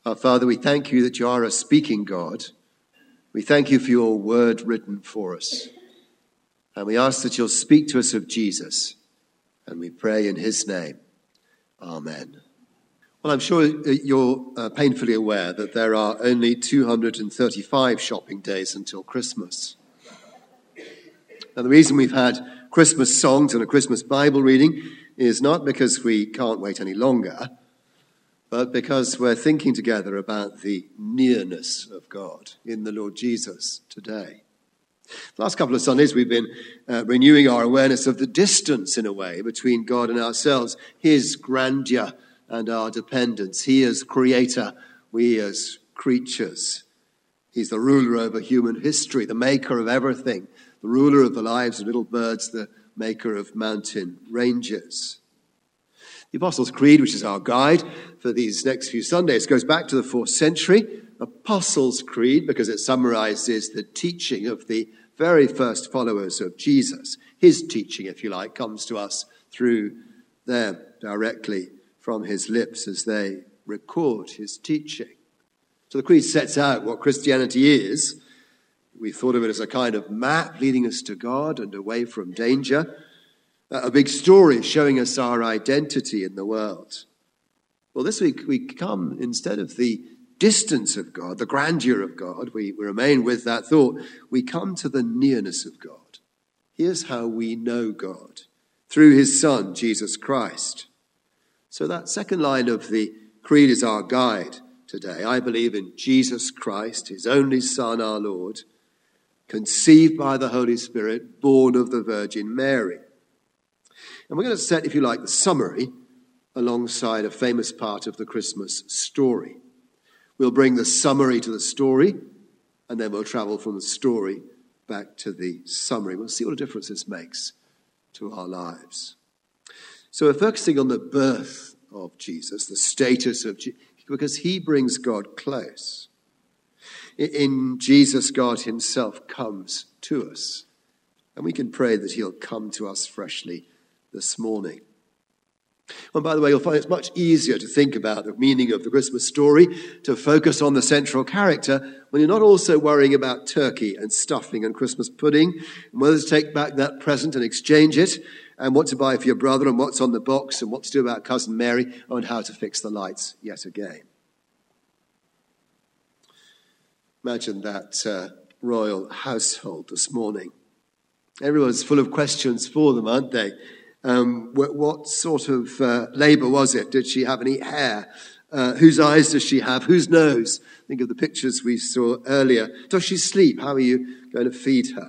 Our Father, we thank you that you are a speaking God. We thank you for your word written for us. And we ask that you'll speak to us of Jesus. And we pray in his name. Amen. Well, I'm sure you're painfully aware that there are only 235 shopping days until Christmas. And the reason we've had Christmas songs and a Christmas Bible reading is not because we can't wait any longer, but because we're thinking together about the nearness of God in the Lord Jesus today. The last couple of Sundays we've been renewing our awareness of the distance, in a way, between God and ourselves, his grandeur and our dependence. He is creator, we as creatures. He's the ruler over human history, the maker of everything, the ruler of the lives of little birds, the maker of mountain ranges. The Apostles' Creed, which is our guide for these next few Sundays, goes back to the 4th century. Apostles' Creed, because it summarizes the teaching of the very first followers of Jesus. His teaching, if you like, comes to us through them directly from his lips as they record his teaching. So the Creed sets out what Christianity is. We thought of it as a kind of map leading us to God and away from danger. A big story showing us our identity in the world. Well, this week we come, instead of the distance of God, the grandeur of God, we remain with that thought. We come to the nearness of God. Here's how we know God, through his Son, Jesus Christ. So that second line of the Creed is our guide today. I believe in Jesus Christ, his only Son, our Lord, conceived by the Holy Spirit, born of the Virgin Mary. And we're going to set, if you like, the summary alongside a famous part of the Christmas story. We'll bring the summary to the story, and then we'll travel from the story back to the summary. We'll see what a difference this makes to our lives. So we're focusing on the birth of Jesus, the status of Jesus, because he brings God close. In Jesus, God himself comes to us, and we can pray that he'll come to us freshly this morning. And by the way, you'll find it's much easier to think about the meaning of the Christmas story, to focus on the central character, when you're not also worrying about turkey and stuffing and Christmas pudding, and whether to take back that present and exchange it, and what to buy for your brother, and what's on the box, and what to do about Cousin Mary, and how to fix the lights yet again. Imagine that royal household this morning. Everyone's full of questions for them, aren't they? What sort of labour was it? Did she have any hair? Whose eyes does she have? Whose nose? Think of the pictures we saw earlier. Does she sleep? How are you going to feed her?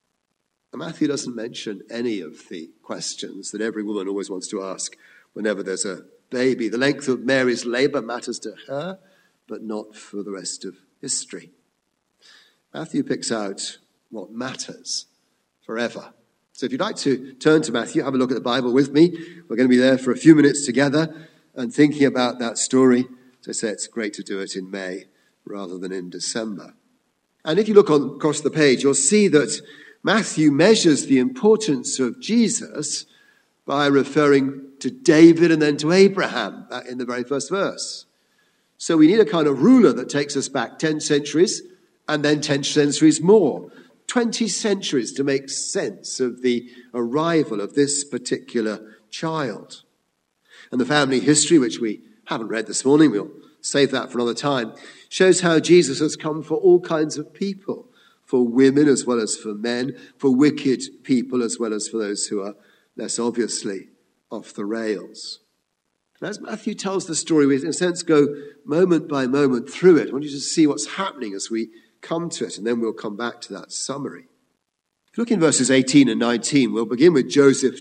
And Matthew doesn't mention any of the questions that every woman always wants to ask whenever there's a baby. The length of Mary's labour matters to her, but not for the rest of history. Matthew picks out what matters forever. So if you'd like to turn to Matthew, have a look at the Bible with me. We're going to be there for a few minutes together and thinking about that story. As I say, it's great to do it in May rather than in December. And if you look across the page, you'll see that Matthew measures the importance of Jesus by referring to David and then to Abraham in the very first verse. So we need a kind of ruler that takes us back 10 centuries and then 10 centuries more. 20 centuries to make sense of the arrival of this particular child. And the family history, which we haven't read this morning, we'll save that for another time, shows how Jesus has come for all kinds of people, for women as well as for men, for wicked people as well as for those who are less obviously off the rails. And as Matthew tells the story, we in a sense go moment by moment through it. I want you to see what's happening as we come to it, and then we'll come back to that summary. If you look in verses 18 and 19, we'll begin with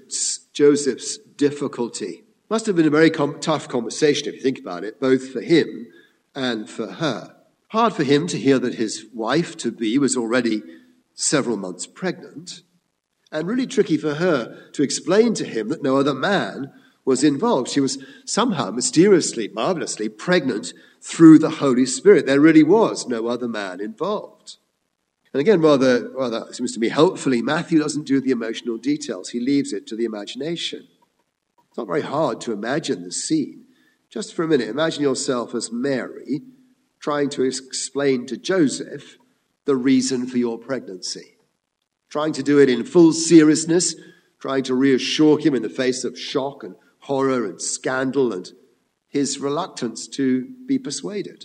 Joseph's difficulty. Must have been a very tough conversation, if you think about it, both for him and for her. Hard for him to hear that his wife-to-be was already several months pregnant, and really tricky for her to explain to him that no other man was involved. She was somehow mysteriously, marvelously pregnant through the Holy Spirit. There really was no other man involved. And again, rather seems to me helpfully, Matthew doesn't do the emotional details. He leaves it to the imagination. It's not very hard to imagine the scene. Just for a minute, imagine yourself as Mary, trying to explain to Joseph the reason for your pregnancy. Trying to do it in full seriousness, trying to reassure him in the face of shock and horror and scandal and his reluctance to be persuaded.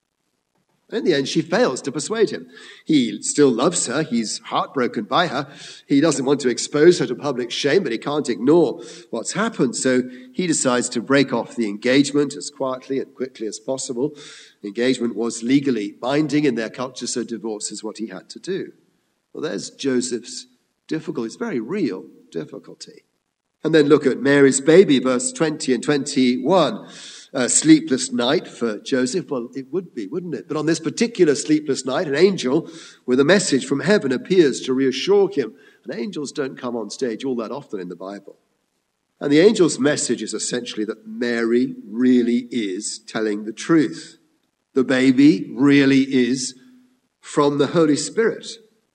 In the end, she fails to persuade him. He still loves her. He's heartbroken by her. He doesn't want to expose her to public shame, but he can't ignore what's happened. So he decides to break off the engagement as quietly and quickly as possible. The engagement was legally binding in their culture, so divorce is what he had to do. Well, there's Joseph's difficulty. It's very real difficulty. And then look at Mary's baby, verse 20 and 21. A sleepless night for Joseph. Well, it would be, wouldn't it? But on this particular sleepless night, an angel with a message from heaven appears to reassure him. And angels don't come on stage all that often in the Bible. And the angel's message is essentially that Mary really is telling the truth. The baby really is from the Holy Spirit.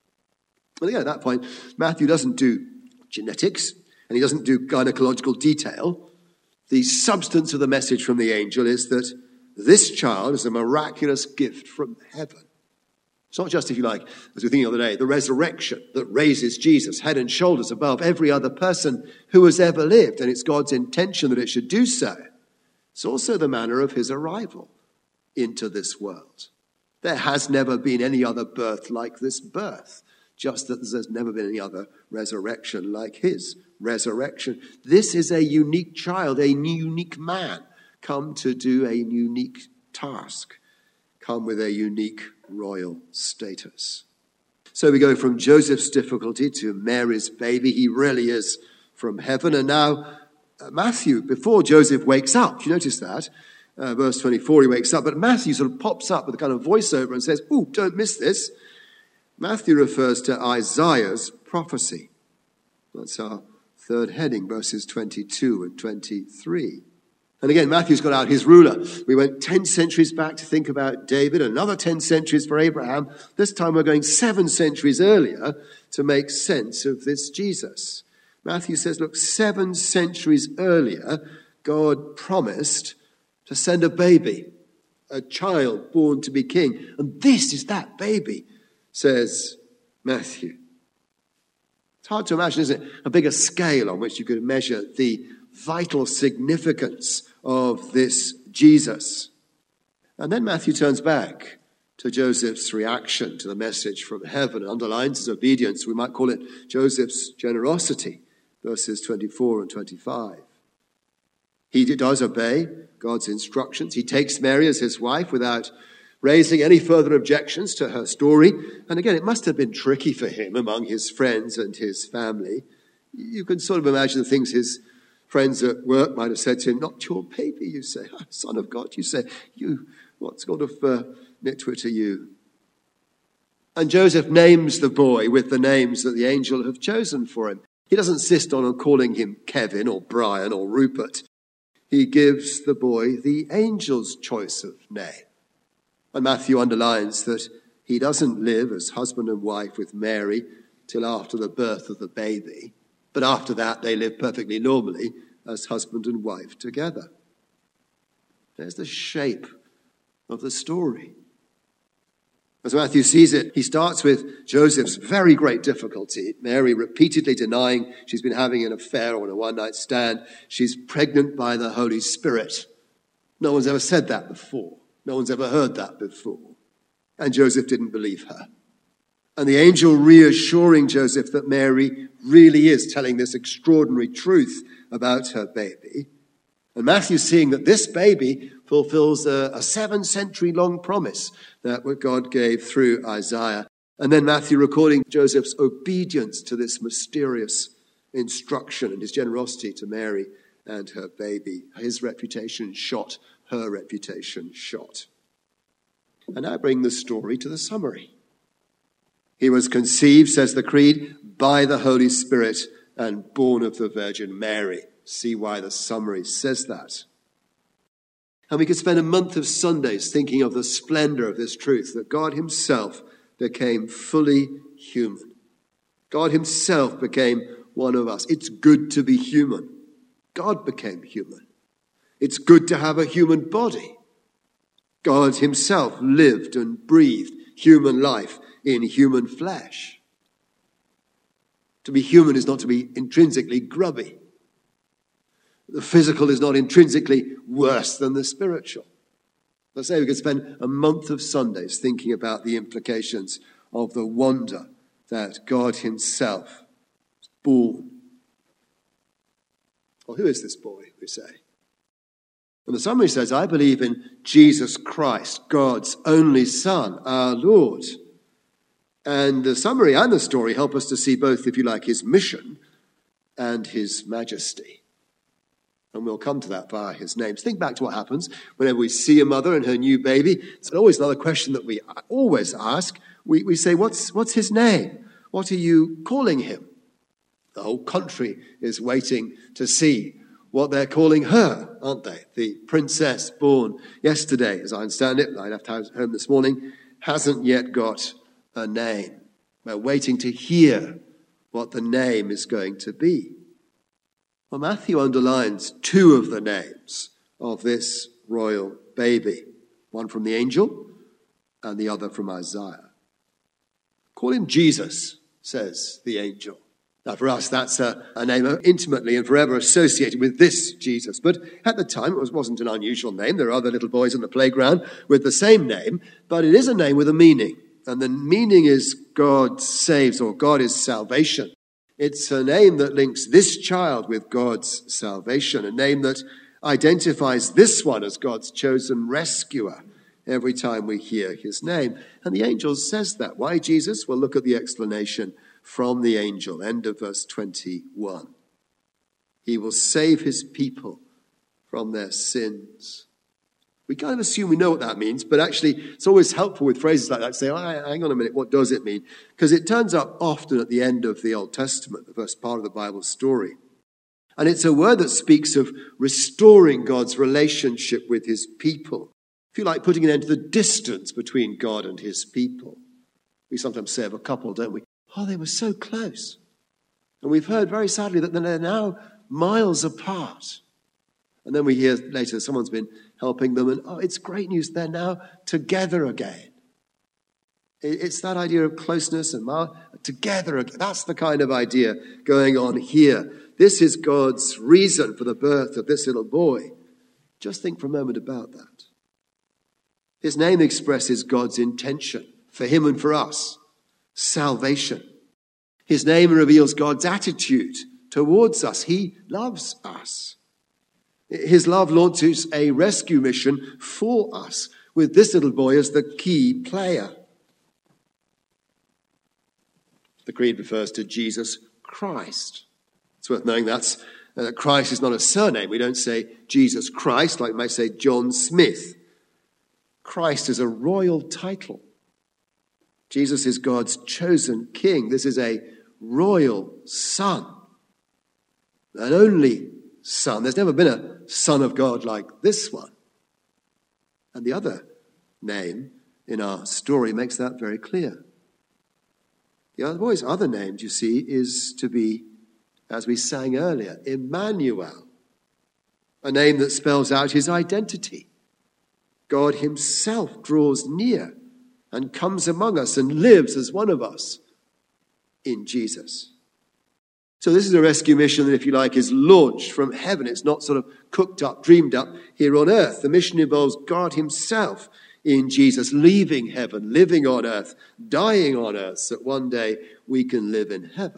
Well, again, at that point, Matthew doesn't do genetics and he doesn't do gynecological detail. The substance of the message from the angel is that this child is a miraculous gift from heaven. It's not just, if you like, as we were thinking the other day, the resurrection that raises Jesus head and shoulders above every other person who has ever lived, and it's God's intention that it should do so. It's also the manner of his arrival into this world. There has never been any other birth like this birth, just that there's never been any other resurrection like his resurrection. This is a unique child, a unique man, come to do a unique task, come with a unique royal status. So we go from Joseph's difficulty to Mary's baby. He really is from heaven. And now Matthew, before Joseph wakes up, you notice that? Verse 24, he wakes up, but Matthew sort of pops up with a kind of voiceover and says, "Ooh, don't miss this." Matthew refers to Isaiah's prophecy. That's our third heading, verses 22 and 23. And again, Matthew's got out his ruler. We went 10 centuries back to think about David, another 10 centuries for Abraham. This time we're going 7 centuries earlier to make sense of this Jesus. Matthew says, look, 7 centuries earlier, God promised to send a baby, a child born to be king. And this is that baby, says Matthew. It's hard to imagine, isn't it, a bigger scale on which you could measure the vital significance of this Jesus. And then Matthew turns back to Joseph's reaction to the message from heaven, underlines his obedience. We might call it Joseph's generosity, verses 24 and 25. He does obey God's instructions. He takes Mary as his wife without raising any further objections to her story. And again, it must have been tricky for him among his friends and his family. You can sort of imagine the things his friends at work might have said to him. "Not your baby, you say. Oh, Son of God, you say. You, what sort of nitwit are you?" And Joseph names the boy with the names that the angel have chosen for him. He doesn't insist on calling him Kevin or Brian or Rupert. He gives the boy the angel's choice of name. And Matthew underlines that he doesn't live as husband and wife with Mary till after the birth of the baby. But after that, they live perfectly normally as husband and wife together. There's the shape of the story. As Matthew sees it, he starts with Joseph's very great difficulty. Mary repeatedly denying she's been having an affair or a one-night stand. She's pregnant by the Holy Spirit. No one's ever said that before. No one's ever heard that before. And Joseph didn't believe her. And the angel reassuring Joseph that Mary really is telling this extraordinary truth about her baby. And Matthew seeing that this baby fulfills a 7-century-long promise that what God gave through Isaiah. And then Matthew recording Joseph's obedience to this mysterious instruction and his generosity to Mary and her baby. His reputation shot, her reputation shot. And I bring the story to the summary. He was conceived, says the Creed, by the Holy Spirit and born of the Virgin Mary. See why the summary says that. And we could spend a month of Sundays thinking of the splendor of this truth, that God himself became fully human. God himself became one of us. It's good to be human. God became human. It's good to have a human body. God himself lived and breathed human life in human flesh. To be human is not to be intrinsically grubby. The physical is not intrinsically worse than the spiritual. Let's say we could spend a month of Sundays thinking about the implications of the wonder that God himself was born. Well, who is this boy, we say? And the summary says, I believe in Jesus Christ, God's only Son, our Lord. And the summary and the story help us to see both, if you like, his mission and his majesty. And we'll come to that via his names. Think back to what happens whenever we see a mother and her new baby. It's always another question that we always ask. We say, what's his name? What are you calling him? The whole country is waiting to see what they're calling her, aren't they? The princess born yesterday, as I understand it, I left home this morning, hasn't yet got a name. We're waiting to hear what the name is going to be. Well, Matthew underlines two of the names of this royal baby, one from the angel and the other from Isaiah. Call him Jesus, says the angel. Now, for us, that's a name intimately and forever associated with this Jesus. But at the time, it wasn't an unusual name. There are other little boys on the playground with the same name, but it is a name with a meaning. And the meaning is God saves, or God is salvation. It's a name that links this child with God's salvation, a name that identifies this one as God's chosen rescuer every time we hear his name. And the angel says that. Why Jesus? Well, look at the explanation from the angel, end of verse 21. He will save his people from their sins. We kind of assume we know what that means, but actually it's always helpful with phrases like that to say, oh, hang on a minute, what does it mean? Because it turns up often at the end of the Old Testament, the first part of the Bible story. And it's a word that speaks of restoring God's relationship with his people. If you like, putting an end to the distance between God and his people. We sometimes say of a couple, don't we? Oh, they were so close. And we've heard very sadly that they're now miles apart. And then we hear later someone's been helping them, and oh, it's great news, they're now together again. It's that idea of closeness and together again. That's the kind of idea going on here. This is God's reason for the birth of this little boy. Just think for a moment about that. His name expresses God's intention for him and for us. Salvation. His name reveals God's attitude towards us. He loves us. His love launches a rescue mission for us, with this little boy as the key player. The creed refers to Jesus Christ. It's worth knowing that Christ is not a surname. We don't say Jesus Christ like we might say John Smith. Christ is a royal title. Jesus is God's chosen king. This is a royal son, an only son. There's never been a son of God like this one. And the other name in our story makes that very clear. The other boy's other name, you see, is to be, as we sang earlier, Emmanuel, a name that spells out his identity. God himself draws near and comes among us and lives as one of us in Jesus. So this is a rescue mission that, if you like, is launched from heaven. It's not sort of cooked up, dreamed up here on earth. The mission involves God himself in Jesus, leaving heaven, living on earth, dying on earth, so that one day we can live in heaven.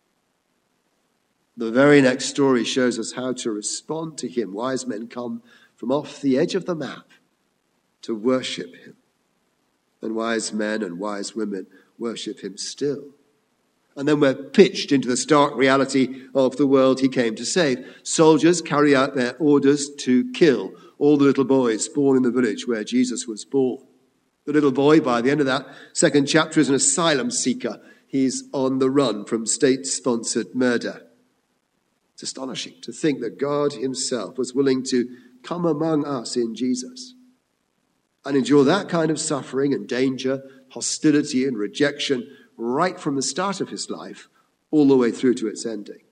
The very next story shows us how to respond to him. Wise men come from off the edge of the map to worship him. And wise men and wise women worship him still. And then we're pitched into the stark reality of the world he came to save. Soldiers carry out their orders to kill all the little boys born in the village where Jesus was born. The little boy, by the end of that second chapter, is an asylum seeker. He's on the run from state-sponsored murder. It's astonishing to think that God himself was willing to come among us in Jesus and endure that kind of suffering and danger, hostility and rejection right from the start of his life all the way through to its ending.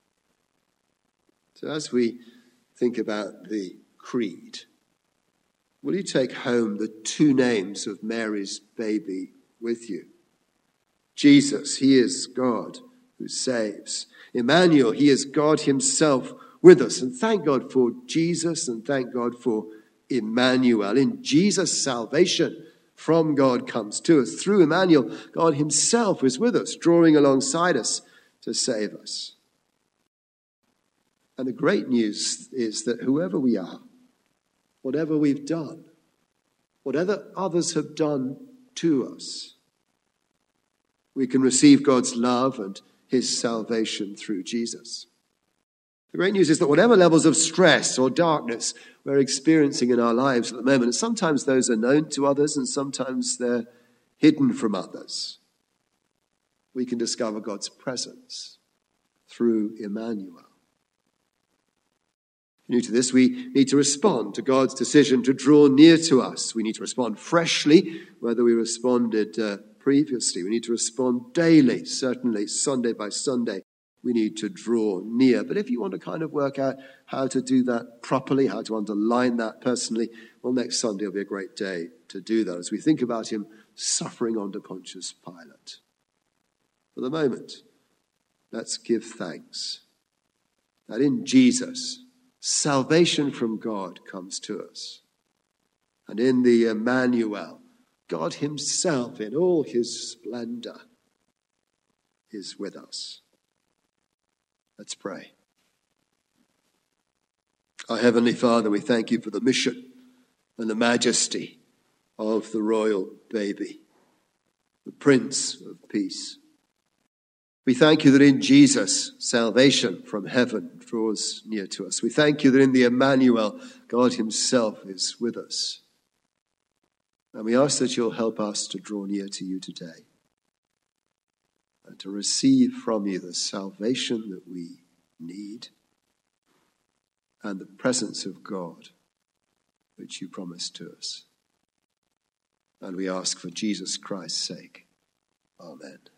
So as we think about the creed, will you take home the two names of Mary's baby with you? Jesus, he is God who saves. Emmanuel, he is God himself with us. And thank God for Jesus and thank God for Emmanuel. In Jesus, salvation from God comes to us. Through Emmanuel, God himself is with us, drawing alongside us to save us. And the great news is that whoever we are, whatever we've done, whatever others have done to us, we can receive God's love and his salvation through Jesus. The great news is that whatever levels of stress or darkness we're experiencing in our lives at the moment, and sometimes those are known to others and sometimes they're hidden from others, we can discover God's presence through Emmanuel. New to this, we need to respond to God's decision to draw near to us. We need to respond freshly, whether we responded previously. We need to respond daily, certainly Sunday by Sunday. We need to draw near. But if you want to kind of work out how to do that properly, how to underline that personally, well, next Sunday will be a great day to do that as we think about him suffering under Pontius Pilate. For the moment, let's give thanks that in Jesus, salvation from God comes to us. And in the Emmanuel, God himself in all his splendor is with us. Let's pray. Our Heavenly Father, we thank you for the mission and the majesty of the royal baby, the Prince of Peace. We thank you that in Jesus, salvation from heaven draws near to us. We thank you that in the Emmanuel, God himself is with us. And we ask that you'll help us to draw near to you today and to receive from you the salvation that we need and the presence of God which you promised to us. And we ask for Jesus Christ's sake. Amen.